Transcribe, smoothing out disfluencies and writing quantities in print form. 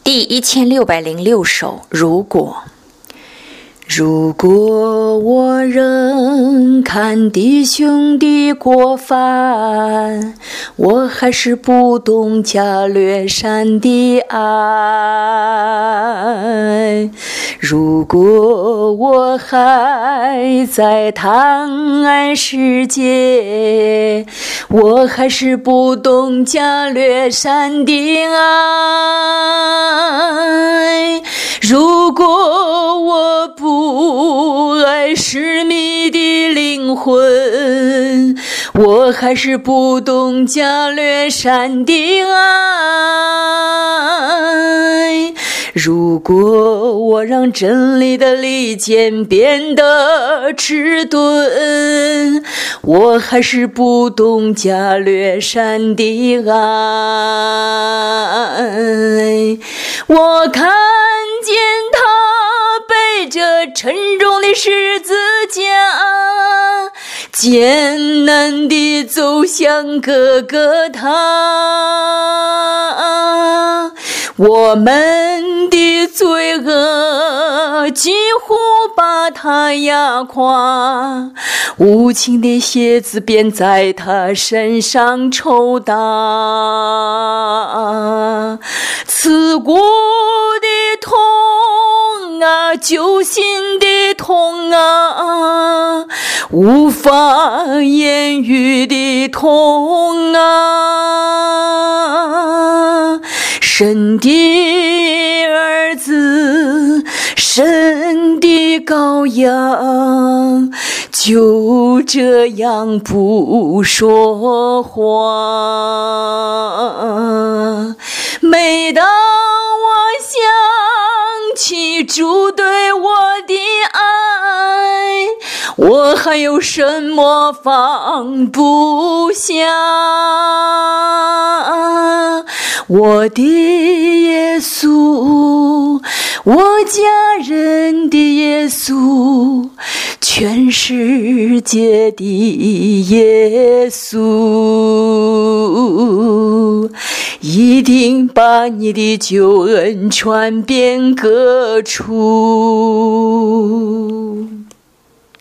第1606首，如果。 如果我仍看弟兄的过犯，我还是不懂加略山的爱。如果我还在贪爱世界，我还是不懂加略山的爱。如果我不爱失迷的灵魂，我还是不懂加略山的爱。如果我让真理的利剑变得迟钝，我还是不懂加略山的爱。我看见他背着沉重的十字架，艰难地走向哥哥他。我们的罪恶几乎把他压垮，无情的蝎子便在他身上抽打。刺骨的痛啊，揪心的痛啊，无法言喻的痛啊。神的儿子，神的羔羊，就这样不说谎。每当我想起主对我的爱，我还有什么放不下？我的耶稣，我家人的耶稣，全世界的耶稣，一定把你的救恩传遍各处。